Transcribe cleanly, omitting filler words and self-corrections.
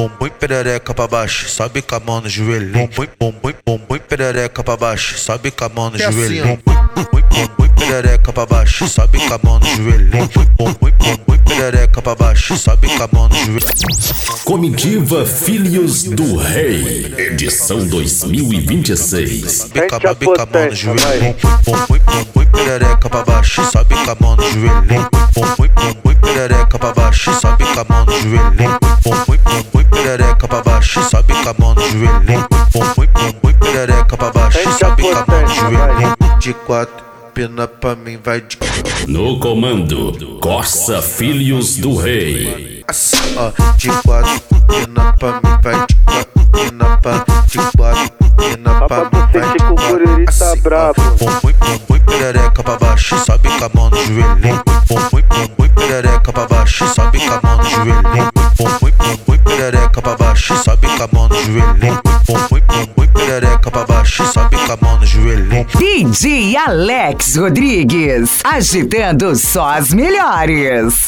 bumbum, perereca pra baixo, sobe com a mão no joelho. Bumbum, perereca pra baixo, sobe com a mão no joelho. Bumbum, perereca pra baixo, sobe com a mão no joelho. Bumbum, perereca pra baixo, sobe com a mão no joelho. Comitiva Filhos do Rei, edição 2026. Sobe com a mão no joelho. Bumbum, perereca pra baixo, sobe com a mão no joelho. Bumbum, perereca pra baixo, sobe com a mão no joelho. Bumbum, perereca pra baixo, sobe com a mão no joelho. Bumbum, perereca pra baixo, sobe com a mão no joelho. De quatro, pina pra mim, vai de No comando, Corsa Filhos do Rei. assim, ó, de quatro, pina pra mim, vai de quatro, pina pra de quatro, pina pra mim, vai de quatro, assim, ó. Bumbum, perereca pra baixo, sobe com a mão no joelho. Bumbum, perereca pra baixo, sobe com a mão no joelho. Bumbum, perereca pra baixo, sobe com a mão no joelho. Bumbum, perereca pra baixo, sobe com a mão no joelho. DJ Alex Rodrigues, agitando só as melhores.